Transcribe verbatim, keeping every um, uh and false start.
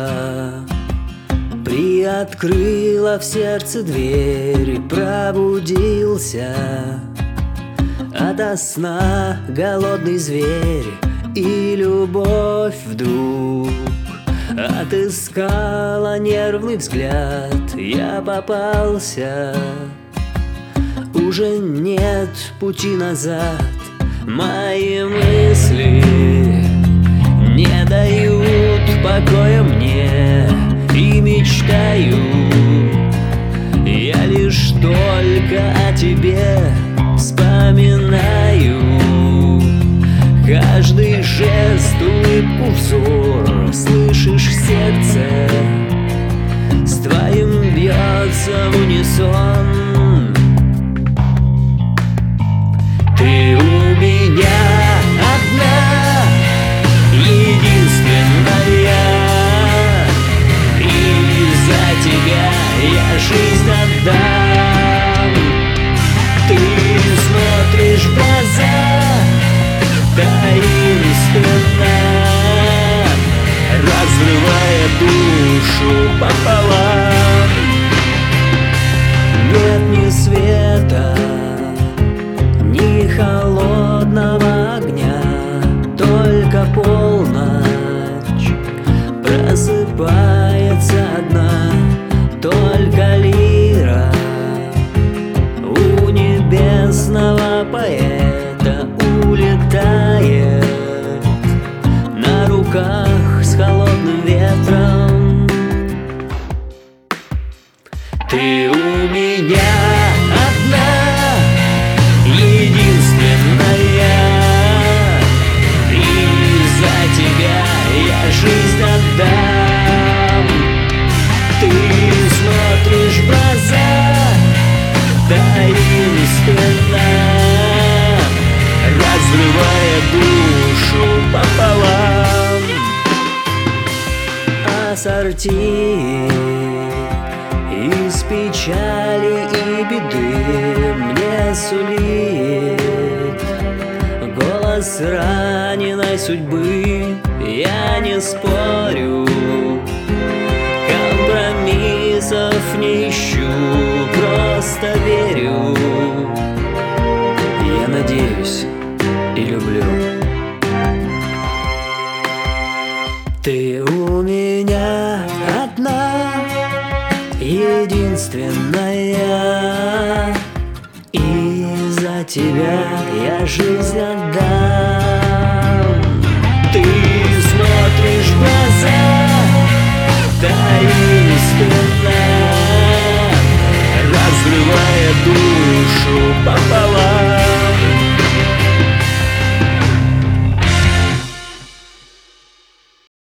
приоткрыла в сердце дверь, пробудился ото сна голодный зверь, и любовь вдруг отыскала нервный взгляд. Я попался, уже нет пути назад. Мои мысли не дают покоя мне, и мечтаю я лишь только о тебе. Вспоминаю каждый жест, улыбку, взор. Слышишь, сердце с твоим бьется в унисон. Ты у меня одна, единственная, и за тебя я жизнь отдам. Ты смотришь в глаза таинственно, разрывая душу пополам. Нет ни света, ни холодного огня, только полночь просыпается одна. Только лира у небесного поэта улетает на руках с холодным ветром. Ты у меня одна, единственная, и за тебя я жизнь отдам. Ты смотришь в глаза таинственно, разрывая душу пополам. Ассорти из печали и беды мне сулит голос раненой судьбы. Я не спорю, компромиссов не ищу, просто верю. Я надеюсь и люблю. Ты у меня одна, единственная, и за тебя я жизнь отдам. Ты смотришь в глаза